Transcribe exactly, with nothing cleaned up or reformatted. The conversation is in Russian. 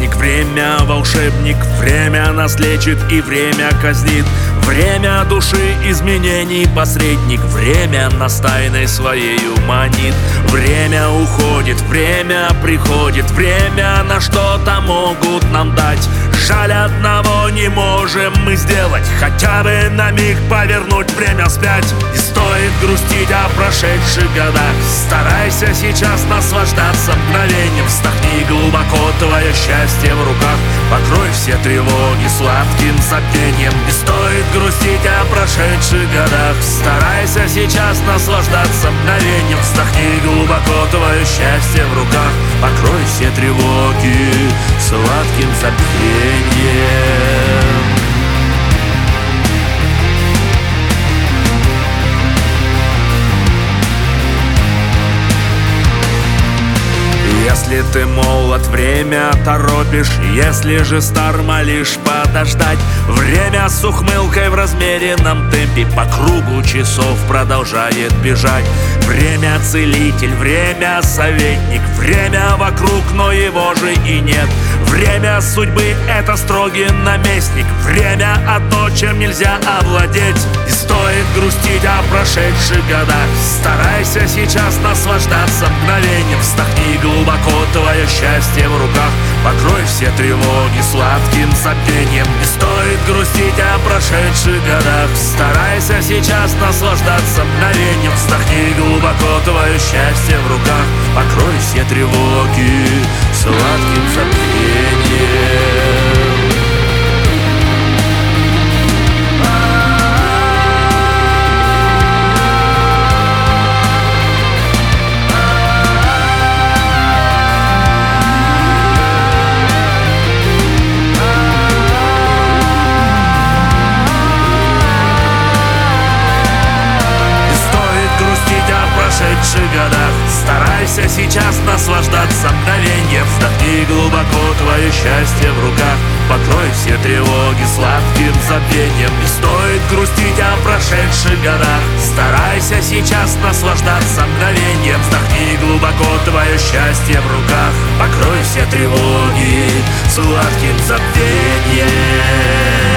вестник, время волшебник, время нас лечит и время казнит. Время души изменений посредник, время нас тайной своею манит. Время уходит, время приходит, время на что-то могут нам дать. Жаль, одного не можем мы сделать, хотя бы на миг повернуть время вспять. Не стоит грустить о прошедших годах, старайся сейчас наслаждаться мгновением. Вздохни глубоко, твое счастье в руках, покрой все тревоги сладким забвением. Не стоит грустить о прошедших годах, старайся сейчас наслаждаться мгновением. Вздохни глубоко, твое счастье в руках, покрой все тревоги сладким забвением. Если ты молод, время торопишь, если же стар, молишь подождать. Время с ухмылкой в размеренном темпе по кругу часов продолжает бежать. Время целитель, время советник, время вокруг, но его же и нет. Время судьбы — это строгий наместник, время одно, чем нельзя овладеть. Не стоит грустить о прошедших годах, старайся сейчас наслаждаться мгновением. Вздохни глубоко, твое счастье в руках, покрой все тревоги сладким забвением. Не стоит грустить о прошедших годах, старайся сейчас наслаждаться мгновением. Вздохни глубоко, твое счастье в руках, покрой все тревоги сладким забвением. Годах старайся сейчас наслаждаться мгновением. Вздохни глубоко, твое счастье в руках, покрой все тревоги сладким забвением. Не стоит грустить о прошедших годах, старайся сейчас наслаждаться мгновением. Вздохни глубоко, твое счастье в руках, покрой все тревоги сладким забвением.